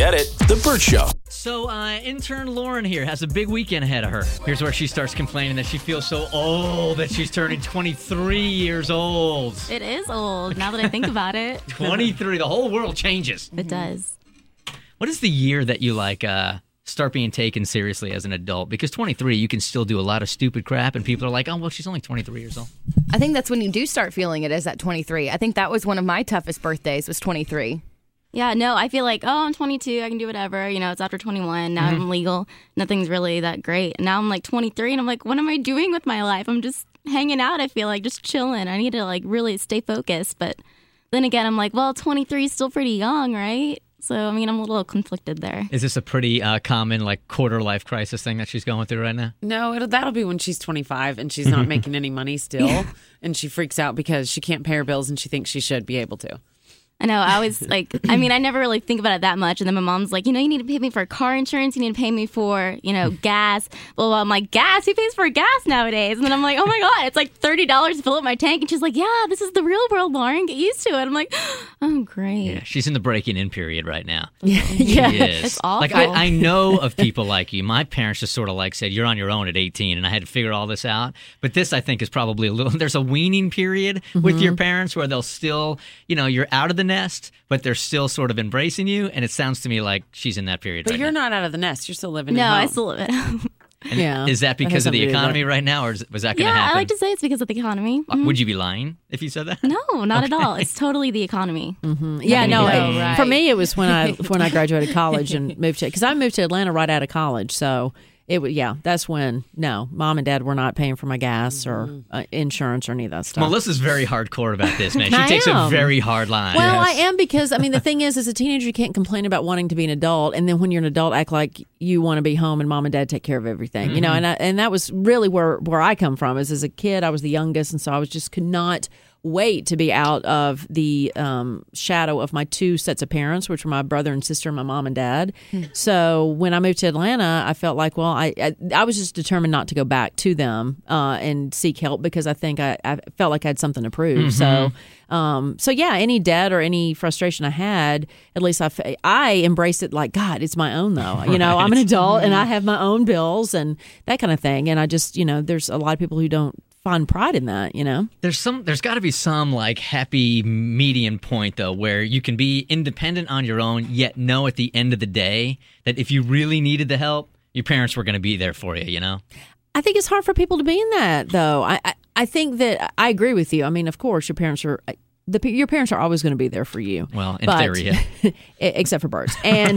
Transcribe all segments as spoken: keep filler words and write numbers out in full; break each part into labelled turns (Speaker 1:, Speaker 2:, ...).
Speaker 1: Get it? The Burt Show.
Speaker 2: So, uh, intern Lauren here has a big weekend ahead of her. Here's where she starts complaining that she feels so old that she's turning twenty-three years old.
Speaker 3: It is old, now that I think about it.
Speaker 2: twenty-three. The whole world changes.
Speaker 3: It does.
Speaker 2: What is the year that you, like, uh, start being taken seriously as an adult? Because twenty-three, you can still do a lot of stupid crap, and people are like, oh, well, she's only twenty-three years old.
Speaker 4: I think that's when you do start feeling it as at twenty-three. I think that was one of my toughest birthdays, was twenty-three.
Speaker 3: Yeah, no, I feel like, oh, I'm twenty-two, I can do whatever. You know, it's after twenty-one. Now mm-hmm. I'm legal. Nothing's really that great. And now I'm like twenty-three, and I'm like, what am I doing with my life? I'm just hanging out, I feel like, just chilling. I need to, like, really stay focused. But then again, I'm like, well, twenty-three is still pretty young, right? So, I mean, I'm a little conflicted there.
Speaker 2: Is this a pretty uh, common, like, quarter-life crisis thing that she's going through right now?
Speaker 5: No, it'll, that'll be when she's twenty-five and she's not making any money still. And she freaks out because she can't pay her bills and she thinks she should be able to.
Speaker 3: I know. I always like, I mean, I never really think about it that much. And then my mom's like, you know, you need to pay me for car insurance. You need to pay me for, you know, gas. Well, I'm like, gas? Who pays for gas nowadays? And then I'm like, oh my God, it's like thirty dollars to fill up my tank. And she's like, yeah, this is the real world, Lauren. Get used to it. I'm like, oh, great.
Speaker 2: Yeah, she's in the breaking in period right now.
Speaker 4: Yeah.
Speaker 2: yeah. She is.
Speaker 3: It's awful.
Speaker 2: Like, I, I know of people like you. My parents just sort of like said, you're on your own at eighteen. And I had to figure all this out. But this, I think, is probably a little, there's a weaning period mm-hmm. with your parents where they'll still, you know, you're out of the nest, but they're still sort of embracing you, and it sounds to me like she's in that period
Speaker 5: but
Speaker 2: right
Speaker 5: you're
Speaker 2: now.
Speaker 5: not out of the nest. You're still living
Speaker 3: no,
Speaker 5: at home.
Speaker 3: I still live at home.
Speaker 5: Yeah.
Speaker 2: Is that because of the economy right now, or is, was that going to
Speaker 3: yeah,
Speaker 2: happen?
Speaker 3: I like to say it's because of the economy. Mm-hmm.
Speaker 2: Would you be lying if you said that?
Speaker 3: No, not
Speaker 2: okay.
Speaker 3: at all. It's totally the economy.
Speaker 5: Mm-hmm. Yeah, no.
Speaker 3: Oh,
Speaker 5: I,
Speaker 3: right.
Speaker 5: For me, it was when I when I graduated college and moved to, because I moved to Atlanta right out of college, so it was yeah. That's when no, mom and dad were not paying for my gas or uh, insurance or any of that stuff.
Speaker 2: Melissa's very hardcore about this, man. She
Speaker 5: I
Speaker 2: takes
Speaker 5: am.
Speaker 2: a very hard line.
Speaker 5: Well,
Speaker 2: yes.
Speaker 5: I am because I mean the thing is, as a teenager, you can't complain about wanting to be an adult, and then when you're an adult, act like you want to be home and mom and dad take care of everything. Mm-hmm. You know, and I, and that was really where where I come from. Is as a kid, I was the youngest, and so I was just could not wait to be out of the um, shadow of my two sets of parents, which were my brother and sister, and my mom and dad. Hmm. So when I moved to Atlanta, I felt like, well, I I, I was just determined not to go back to them uh, and seek help because I think I, I felt like I had something to prove. Mm-hmm. So, um, so yeah, any debt or any frustration I had, at least I, I embraced it like, God, it's my own though. Right. You know, I'm an adult and I have my own bills and that kind of thing. And I just, you know, there's a lot of people who don't find pride in that, you know?
Speaker 2: There's some. There's got to be some, like, happy median point, though, where you can be independent on your own, yet know at the end of the day that if you really needed the help, your parents were going to be there for you, you know?
Speaker 5: I think it's hard for people to be in that, though. I, I, I think that I agree with you. I mean, of course, your parents are... The, your parents are always going to be there for you.
Speaker 2: Well, in
Speaker 5: but,
Speaker 2: theory, yeah.
Speaker 5: except for Bert's. And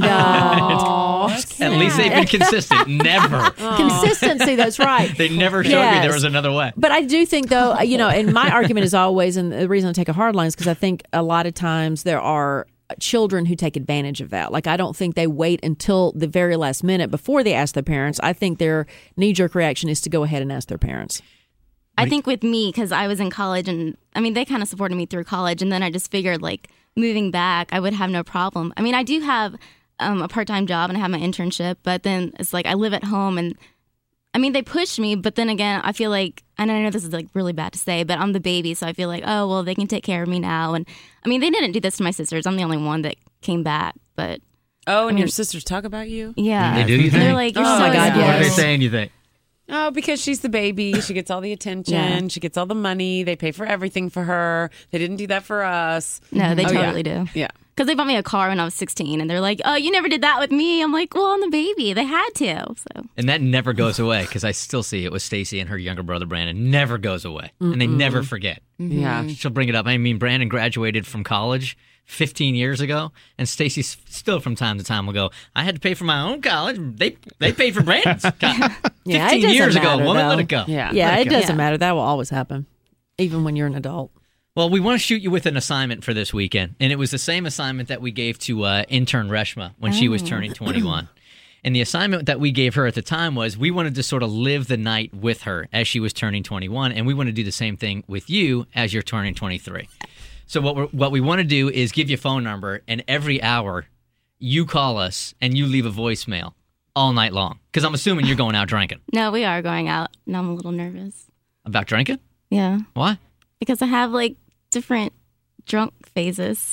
Speaker 5: uh,
Speaker 2: at least they've been consistent. Never.
Speaker 5: Consistency, that's right.
Speaker 2: They never showed
Speaker 5: yes.
Speaker 2: me there was another way.
Speaker 5: But I do think, though, you know, and my argument is always, and the reason I take a hard line is because I think a lot of times there are children who take advantage of that. Like, I don't think they wait until the very last minute before they ask their parents. I think their knee-jerk reaction is to go ahead and ask their parents.
Speaker 3: I think with me, because I was in college, and I mean, they kind of supported me through college, and then I just figured, like, moving back, I would have no problem. I mean, I do have um, a part-time job, and I have my internship, but then it's like I live at home, and I mean, they push me, but then again, I feel like, and I know this is, like, really bad to say, but I'm the baby, so I feel like, oh, well, they can take care of me now. And I mean, they didn't do this to my sisters. I'm the only one that came back, but...
Speaker 5: Oh, and
Speaker 3: I mean,
Speaker 5: your sisters talk about you?
Speaker 3: Yeah.
Speaker 2: They do, you think?
Speaker 3: They're like, you're
Speaker 5: oh,
Speaker 3: so
Speaker 5: my God,
Speaker 3: young.
Speaker 5: yes.
Speaker 2: What are they saying, you think?
Speaker 5: Oh, because she's the baby. She gets all the attention.
Speaker 3: Yeah.
Speaker 5: She gets all the money. They pay for everything for her. They didn't do that for us.
Speaker 3: No, they
Speaker 5: Oh,
Speaker 3: totally
Speaker 5: yeah.
Speaker 3: do.
Speaker 5: Yeah.
Speaker 3: Because they bought me a car when I was sixteen, and they're like, oh, you never did that with me. I'm like, well, I'm the baby. They had to. So.
Speaker 2: And that never goes away, because I still see it with Stacy and her younger brother, Brandon. Never goes away. Mm-mm. And they never forget.
Speaker 5: Mm-hmm. Yeah.
Speaker 2: She'll bring it up. I mean, Brandon graduated from college fifteen years ago, and Stacy still from time to time will go, I had to pay for my own college. They they paid for Brandon's college.
Speaker 5: Yeah,
Speaker 2: fifteen years ago,
Speaker 5: matter,
Speaker 2: woman,
Speaker 5: though.
Speaker 2: let it go.
Speaker 5: Yeah,
Speaker 2: Let
Speaker 5: yeah, it,
Speaker 2: go.
Speaker 5: doesn't
Speaker 3: Yeah.
Speaker 5: matter. That will always happen, even when you're an adult.
Speaker 2: Well, we want to shoot you with an assignment for this weekend, and it was the same assignment that we gave to uh, intern Reshma when she was turning twenty-one. And the assignment that we gave her at the time was we wanted to sort of live the night with her as she was turning twenty-one, and we want to do the same thing with you as you're turning twenty-three. So what we're, what we want to do is give you a phone number, and every hour you call us and you leave a voicemail all night long. Because I'm assuming you're going out drinking.
Speaker 3: No, we are going out. Now I'm a little nervous.
Speaker 2: About drinking?
Speaker 3: Yeah.
Speaker 2: Why?
Speaker 3: Because I have, like, different drunk phases.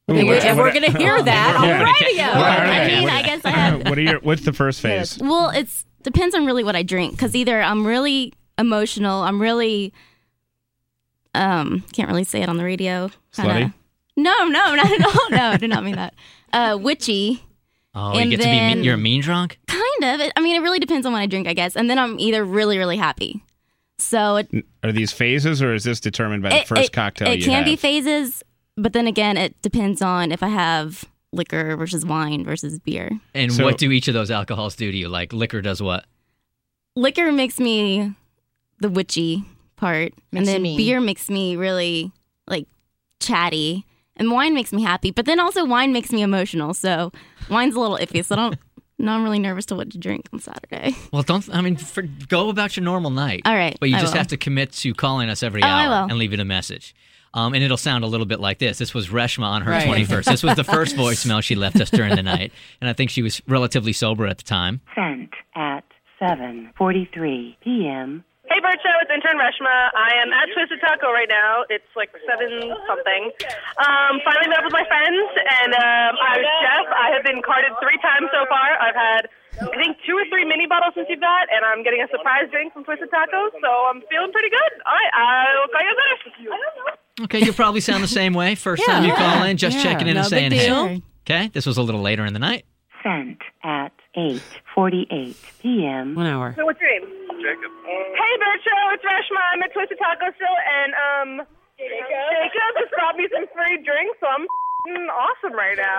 Speaker 5: And, we, and we're going to hear that on
Speaker 2: Yeah.
Speaker 5: the radio.
Speaker 2: We're gonna
Speaker 3: I
Speaker 2: ca-
Speaker 3: mean, I guess I have.
Speaker 1: What are your? What's the first phase?
Speaker 3: Well, it's depends on really what I drink because either I'm really emotional, I'm really um can't really say it on the radio. Kinda,
Speaker 1: Slutty?
Speaker 3: No, no, not at all. No, I did not mean that. Uh, witchy,
Speaker 2: Oh, you
Speaker 3: And
Speaker 2: get to be
Speaker 3: then-
Speaker 2: mean, you're a mean drunk?
Speaker 3: kind of. It, I mean, it really depends on what I drink, I guess. And then I'm either really, really happy. So it
Speaker 1: Are these phases, or is this determined by the
Speaker 3: it,
Speaker 1: first
Speaker 3: it-
Speaker 1: cocktail
Speaker 3: it
Speaker 1: you
Speaker 3: can
Speaker 1: have?
Speaker 3: be phases, but then again, it depends on if I have liquor versus wine versus beer.
Speaker 2: And
Speaker 1: So-
Speaker 2: what do each of those alcohols do to you? Like liquor does what?
Speaker 3: Liquor makes me the witchy part,
Speaker 4: Makes
Speaker 3: and
Speaker 4: you
Speaker 3: then
Speaker 4: mean.
Speaker 3: beer makes me really like chatty, and wine makes me happy. But then also wine makes me emotional. So wine's a little iffy. So I don't. No, I'm really nervous to what to drink on Saturday.
Speaker 2: Well, don't, I mean, for, go about your normal night.
Speaker 3: All right,
Speaker 2: But you
Speaker 3: I
Speaker 2: just
Speaker 3: will.
Speaker 2: have to commit to calling us every
Speaker 3: Oh, I
Speaker 2: hour
Speaker 3: will.
Speaker 2: and leaving a message. Um, and it'll sound a little bit like this. This was Reshma on her
Speaker 5: Right.
Speaker 2: twenty-first. This was the first voicemail she left us during the night. And I think she was relatively sober at the time.
Speaker 6: Sent at seven forty-three p.m.
Speaker 7: Hey, Bert Show, it's intern Reshma. I am at Twisted Taco right now. It's like seven something. Um, finally met up with my friends, and um, I was Jeff. I have been carded three times so far. I've had, I think, two or three mini bottles since you've got, and I'm getting a surprise drink from Twisted Taco, so I'm feeling pretty good. All right, I'll call you later.
Speaker 2: Okay, you'll probably sound the same way. First time you call in, just
Speaker 5: Yeah,
Speaker 2: checking in
Speaker 5: no
Speaker 2: and saying
Speaker 5: big
Speaker 2: hey.
Speaker 5: deal.
Speaker 2: Okay, this was a little later in the night.
Speaker 6: Sent at eight forty-eight p.m.
Speaker 5: One hour.
Speaker 7: So what's your name? Jacob. Hey, Bert Show, it's Reshma. I'm at Twisted Taco still, and um, Jacob, Jacob just brought me some free drinks, so I'm f***ing awesome right now.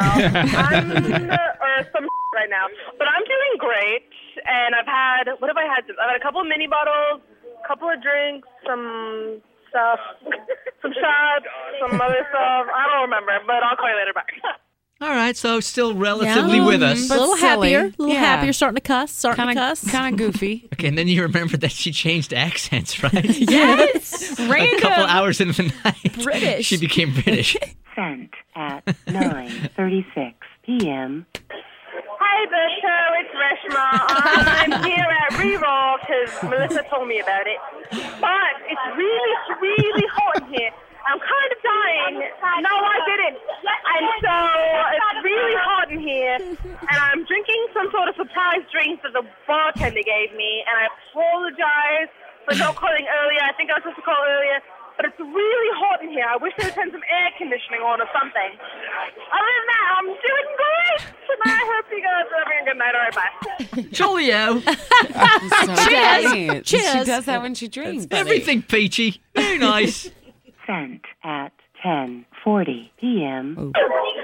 Speaker 7: I'm, uh, or some right now. But I'm doing great, and I've had, what have I had? I've had a couple of mini bottles, a couple of drinks, some stuff, some shots, some other stuff. I don't remember, but I'll call you later. Bye.
Speaker 2: All right, so still relatively
Speaker 5: Yeah.
Speaker 2: with us.
Speaker 5: A little
Speaker 8: silly.
Speaker 5: happier. A little
Speaker 8: Yeah.
Speaker 5: happier. Starting to cuss. Starting
Speaker 8: Kind
Speaker 5: to
Speaker 8: of
Speaker 5: cuss.
Speaker 8: kind of goofy.
Speaker 2: Okay, and then you remember that she changed accents, right?
Speaker 5: Yes.
Speaker 2: A couple hours into the night,
Speaker 5: British.
Speaker 2: she became British.
Speaker 6: Sent at nine thirty-six p.m.
Speaker 7: Hi, Bert Show. It's Reshma. I'm here at Reroll because Melissa told me about it. But it's really, really hot in here. I'm kind of dying. No, I didn't. And so it's really hot in here. And I'm drinking some sort of surprise drink that the bartender gave me. And I apologize for not calling earlier. I think I was supposed to call earlier. But it's really hot in here. I wish they would turn some air conditioning on or something. Other than that, I'm doing great. And I hope you guys are having a good night. All right, bye.
Speaker 2: Julio,
Speaker 8: So
Speaker 5: Cheers.
Speaker 8: Cheers. She
Speaker 5: Cheers.
Speaker 8: does that when she drinks.
Speaker 2: everything peachy. Very nice.
Speaker 6: Sent at ten forty p.m.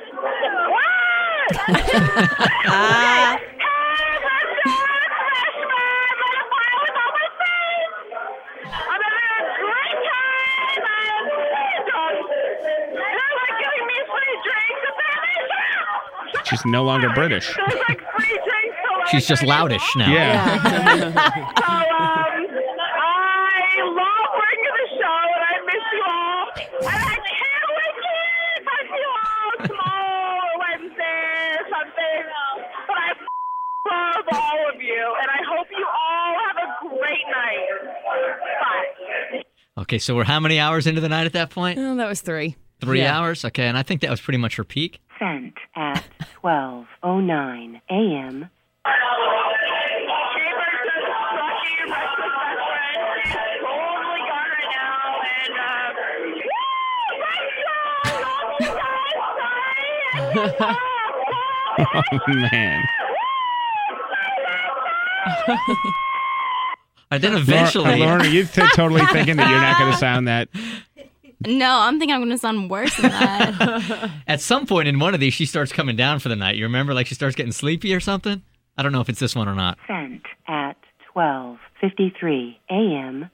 Speaker 5: Ah.
Speaker 1: She's no longer British.
Speaker 2: She's just loudish now.
Speaker 1: Yeah.
Speaker 7: So, um, I love working at the show, and I miss you all. And I can't wait to talk to you all tomorrow or Wednesday or something. But I love all of you, and I hope you all have a great night. Bye.
Speaker 2: Okay, so we're how many hours into the night at that point?
Speaker 4: Oh, that was three.
Speaker 2: Three
Speaker 5: Yeah.
Speaker 2: hours? Okay, and I think that was pretty much her peak.
Speaker 6: Sent at twelve oh nine a.m.
Speaker 1: Oh, man.
Speaker 2: And then eventually,
Speaker 1: Lauren, are you t- totally thinking that you're not going to sound that?
Speaker 3: No, I'm thinking I'm going to sound worse than that.
Speaker 2: at some point in one of these, she starts coming down for the night. You remember, like she starts getting sleepy or something? I don't know if it's this one or not.
Speaker 6: Sent at twelve fifty-three a.m.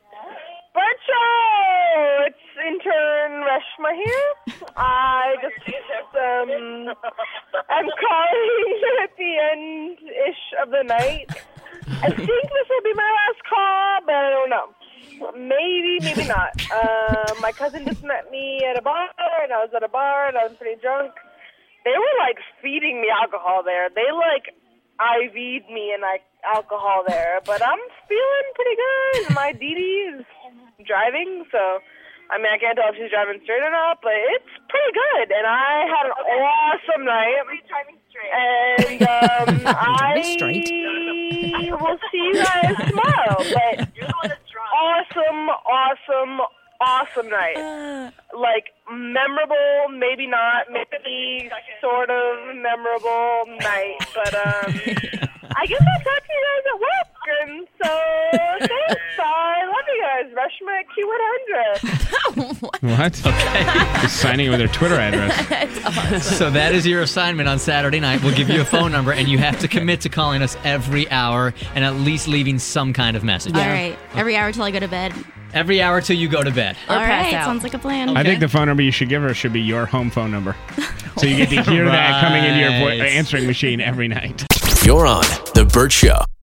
Speaker 7: Bercho! It's intern Reshma here. I just, um, I'm calling at the end-ish of the night. I think this will be my last call, but I don't know. Maybe, maybe not. Uh, my cousin just met me at a bar, and I was at a bar, and I was pretty drunk. They were, like, feeding me alcohol there. They, like, I V'd me and, like, alcohol there. But I'm feeling pretty good. My Dee Dee is driving, so I mean, I can't tell if she's driving straight or not, but it's pretty good. And I had an awesome night. And um, I
Speaker 4: straight.
Speaker 7: will see you guys tomorrow. But awesome, awesome, awesome night. Like, memorable, maybe not, maybe sort of memorable night. But um, I guess I'll talk to you guys at work. And so, thanks. I love you guys. Reshma at Q one hundred.
Speaker 1: What?
Speaker 2: Okay.
Speaker 1: Just signing with her Twitter address.
Speaker 2: So that is your assignment on Saturday night. We'll give you a phone number, and you have to commit to calling us every hour and at least leaving some kind of message.
Speaker 3: All right. Every hour till I go to bed.
Speaker 2: Every hour till you go to bed.
Speaker 3: All
Speaker 4: pass
Speaker 3: right.
Speaker 4: out.
Speaker 3: Sounds like a plan.
Speaker 1: I think the phone number you should give her should be your home phone number. So you get to hear that coming into your vo-
Speaker 2: Right.
Speaker 1: answering machine every night.
Speaker 9: You're on The Burt Show.